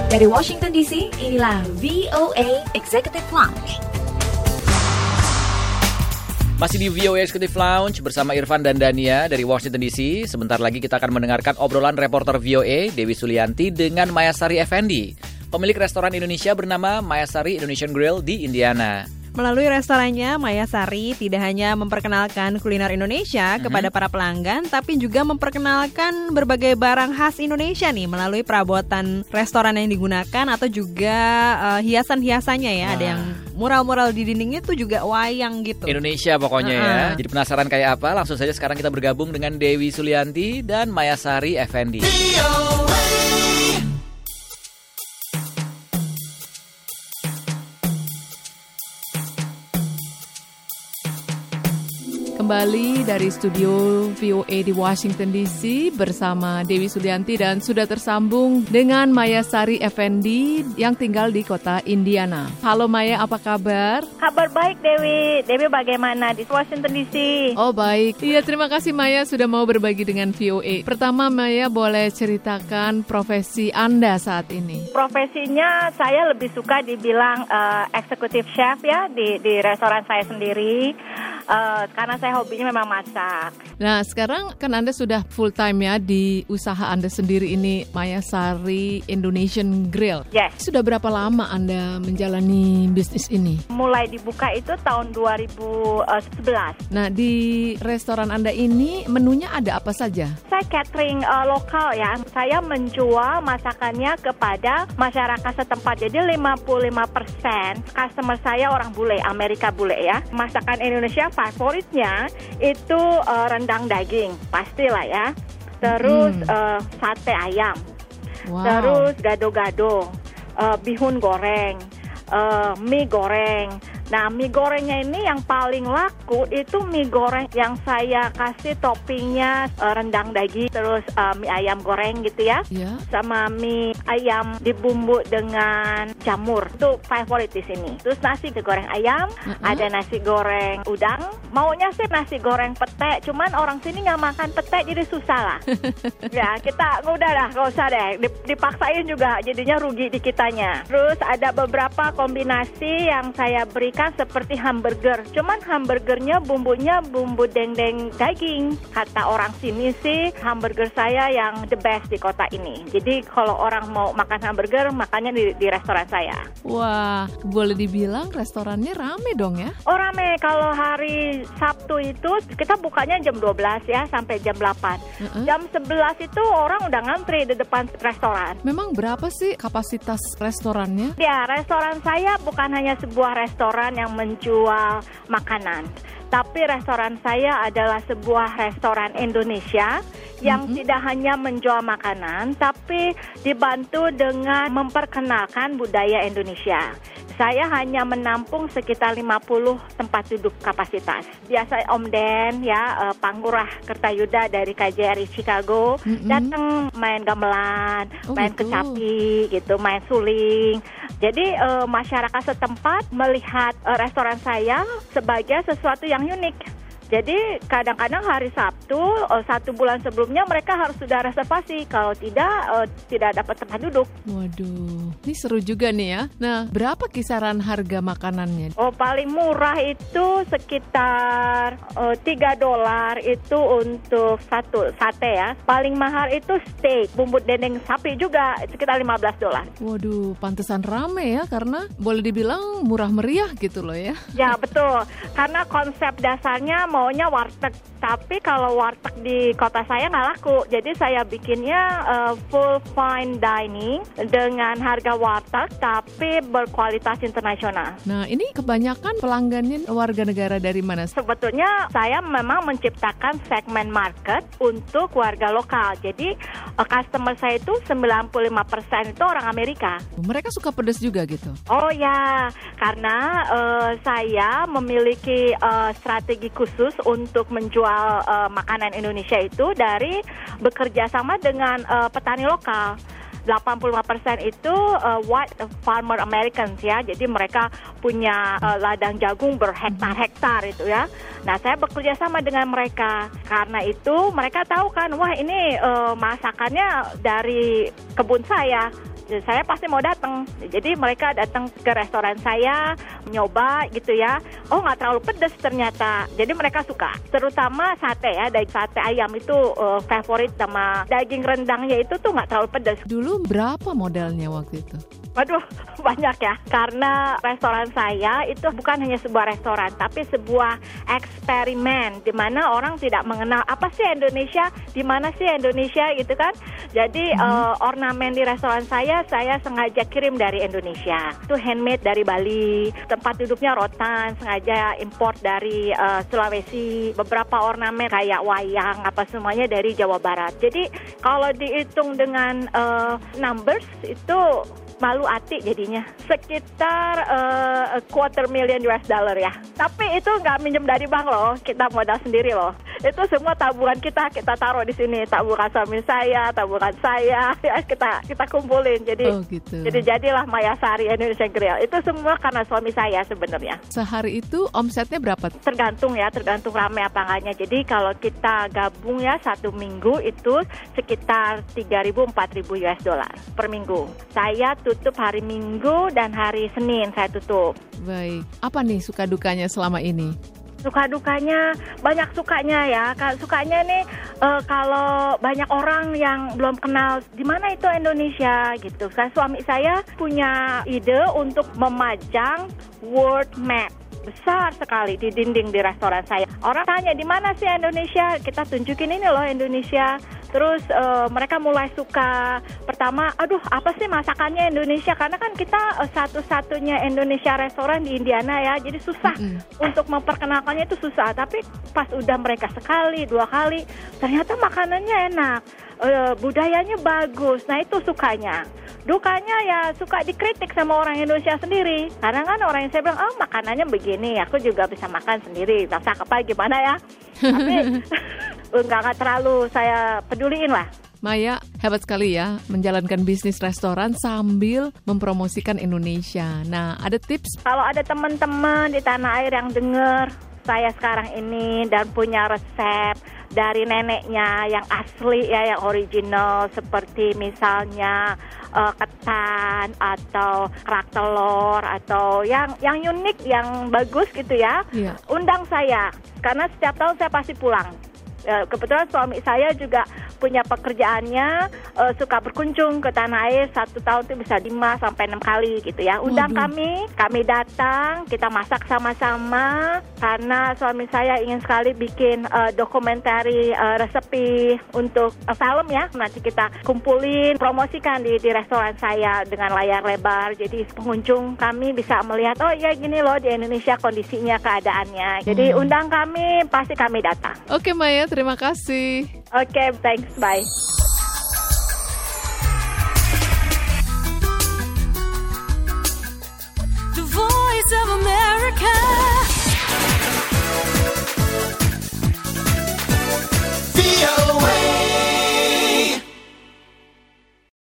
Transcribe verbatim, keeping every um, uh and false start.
Dari Washington D C, inilah V O A Executive Lounge. Masih di V O A Executive Lounge bersama Irfan dan Dania dari Washington D C. Sebentar lagi kita akan mendengarkan obrolan reporter V O A Dewi Sulianti dengan Mayasari Effendi, pemilik restoran Indonesia bernama Mayasari Indonesian Grill di Indiana. Melalui restorannya, Mayasari tidak hanya memperkenalkan kuliner Indonesia mm-hmm. kepada para pelanggan, tapi juga memperkenalkan berbagai barang khas Indonesia nih melalui perabotan restoran yang digunakan atau juga uh, hiasan-hiasannya ya. Nah. Ada yang mural-mural di dindingnya itu juga wayang gitu. Indonesia pokoknya uh-uh. ya. Jadi penasaran kayak apa? Langsung saja sekarang kita bergabung dengan Dewi Sulianti dan Mayasari Effendi. Kembali dari studio V O A di Washington D C bersama Dewi Sulianti dan sudah tersambung dengan Mayasari Effendi yang tinggal di kota Indiana. Halo Maya, apa kabar? Kabar baik Dewi. Dewi bagaimana di Washington D C? Oh baik. Iya, terima kasih Maya sudah mau berbagi dengan V O A. Pertama Maya, boleh ceritakan profesi Anda saat ini? Profesinya saya lebih suka dibilang uh, executive chef ya di di restoran saya sendiri. Uh, karena saya hobinya memang masak. Nah sekarang kan Anda sudah full time ya di usaha Anda sendiri ini, Mayasari Indonesian Grill. Yes. Sudah berapa lama Anda menjalani bisnis ini? Mulai dibuka itu tahun dua ribu sebelas. Nah di restoran Anda ini menunya ada apa saja? Saya catering uh, lokal ya. Saya menjual masakannya kepada masyarakat setempat. Jadi lima puluh lima persen customer saya orang bule, Amerika bule ya. Masakan Indonesia favoritnya itu uh, rendang daging, pastilah ya. Terus hmm. uh, sate ayam, wow. Terus gado-gado, uh, bihun goreng, uh, mie goreng. Nah, mie gorengnya ini yang paling laku itu mie goreng yang saya kasih toppingnya uh, rendang daging, terus uh, mie ayam goreng gitu ya, yeah. Sama mie ayam dibumbu dengan jamur, itu favorit di sini. Terus nasi goreng ayam, uh-huh. Ada nasi goreng udang. Maunya sih nasi goreng pete, cuman orang sini nggak makan pete jadi susah lah. Ya kita udah lah, nggak usah deh, dipaksain juga jadinya rugi di kitanya. Terus ada beberapa kombinasi yang saya berikan seperti hamburger, cuman hamburgernya bumbunya bumbu dendeng daging. Kata orang sini sih hamburger saya yang the best di kota ini. Jadi kalau orang mau makan hamburger, makannya di, di restoran saya. Wah, boleh dibilang restorannya rame dong ya? Oh rame, kalau hari Sabtu itu kita bukanya jam dua belas ya sampai jam delapan. Uh-uh. Jam sebelas itu orang udah ngantri di depan restoran. Memang berapa sih kapasitas restorannya? Ya, restoran saya bukan hanya sebuah restoran yang menjual makanan, tapi restoran saya adalah sebuah restoran Indonesia yang mm-hmm. tidak hanya menjual makanan, tapi dibantu dengan memperkenalkan budaya Indonesia. Saya hanya menampung sekitar lima puluh tempat duduk kapasitas. Biasa Om Den ya, uh, Panggurah Kertayuda dari K J R I Chicago mm-hmm. datang main gamelan, oh, main gitu. Kecapi gitu, main suling. Jadi uh, masyarakat setempat melihat uh, restoran saya sebagai sesuatu yang unik. Jadi kadang-kadang hari Sabtu, uh, satu bulan sebelumnya mereka harus sudah reservasi. Kalau tidak, uh, tidak dapat tempat duduk. Waduh, ini seru juga nih ya. Nah, berapa kisaran harga makanannya? Oh, paling murah itu sekitar uh, tiga dolar itu untuk satu sate ya. Paling mahal itu steak, bumbu dendeng sapi juga, sekitar lima belas dolar. Waduh, pantesan rame ya, karena boleh dibilang murah meriah gitu loh ya. Ya, betul. Karena konsep dasarnya maunya warteg, tapi kalau warteg di kota saya nggak laku, jadi saya bikinnya uh, full fine dining dengan harga warteg tapi berkualitas internasional. Nah ini kebanyakan pelanggannya warga negara dari mana? Sebetulnya saya memang menciptakan segmen market untuk warga lokal, jadi uh, customer saya itu sembilan puluh lima persen itu orang Amerika. Mereka suka pedas juga gitu? Oh ya, karena uh, saya memiliki uh, strategi khusus untuk menjual uh, makanan Indonesia itu dari bekerja sama dengan uh, petani lokal. delapan puluh lima persen itu uh, white farmer Americans ya, jadi mereka punya uh, ladang jagung berhektar-hektar itu ya. Nah saya bekerja sama dengan mereka, karena itu mereka tahu kan, wah ini uh, masakannya dari kebun saya. saya pasti mau datang. Jadi mereka datang ke restoran saya, nyoba gitu ya. Oh, nggak terlalu pedas ternyata. Jadi mereka suka. Terutama sate ya, daging sate ayam itu uh, favorit, sama daging rendangnya itu tuh nggak terlalu pedas. Dulu berapa modalnya waktu itu? Waduh, banyak ya. Karena restoran saya itu bukan hanya sebuah restoran, tapi sebuah eksperimen di mana orang tidak mengenal apa sih Indonesia, di mana sih Indonesia gitu kan. Jadi hmm. uh, ornamen di restoran saya, saya sengaja kirim dari Indonesia. Itu handmade dari Bali, tempat duduknya rotan, sengaja import dari uh, Sulawesi. Beberapa ornamen kayak wayang, apa semuanya dari Jawa Barat. Jadi kalau dihitung dengan uh, numbers itu malu hati jadinya. Sekitar uh, quarter million U S dollar ya. Tapi itu nggak minjem dari bank loh, kita modal sendiri loh. Itu semua tabungan kita, kita taruh di sini. Tabungan suami saya, tabungan saya, ya kita kita kumpulin. Jadi oh, gitu. jadi jadilah Mayasari Indonesian Grill. Itu semua karena suami saya sebenarnya. Sehari itu omsetnya berapa? Tergantung ya, tergantung rame apa enggaknya. Jadi kalau kita gabung ya satu minggu itu sekitar tiga ribu empat ribu U S dollar per minggu. Saya tutup hari Minggu dan hari Senin saya tutup. Baik. Apa nih suka dukanya selama ini? Suka dukanya banyak sukanya ya. Sukanya nih uh, kalau banyak orang yang belum kenal di mana itu Indonesia gitu. Kan suami saya punya ide untuk memajang world map besar sekali di dinding di restoran saya. Orang tanya di mana sih Indonesia? Kita tunjukin ini loh Indonesia. Terus uh, mereka mulai suka. Pertama, aduh apa sih masakannya Indonesia? Karena kan kita uh, satu-satunya Indonesia restoran di Indiana ya. Jadi susah mm-hmm. untuk memperkenalkannya itu susah. Tapi pas udah mereka sekali, dua kali, ternyata makanannya enak. Uh, budayanya bagus. Nah itu sukanya. Dukanya ya suka dikritik sama orang Indonesia sendiri. Karena kan orang yang saya bilang, oh makanannya begini, aku juga bisa makan sendiri. Rasa apa gimana ya? Tapi enggak, enggak terlalu saya peduliin lah. Maya, hebat sekali ya menjalankan bisnis restoran sambil mempromosikan Indonesia. Nah, ada tips? Kalau ada teman-teman di tanah air yang dengar saya sekarang ini dan punya resep dari neneknya yang asli ya, yang original, seperti misalnya uh, ketan atau kerak telur atau yang yang unik, yang bagus gitu ya, yeah. Undang saya karena setiap tahun saya pasti pulang. Kebetulan suami saya juga punya pekerjaannya, uh, suka berkunjung ke tanah air, satu tahun itu bisa lima sampai enam kali gitu ya. Undang Waduh. kami, kami datang, kita masak sama-sama karena suami saya ingin sekali bikin uh, dokumentari uh, resepi untuk uh, film ya. Nanti kita kumpulin, promosikan di, di restoran saya dengan layar lebar. Jadi pengunjung kami bisa melihat, oh ya gini loh di Indonesia kondisinya, keadaannya. Jadi hmm. undang kami, pasti kami datang. Oke Maya, terima kasih. Oke, okay, thanks, bye.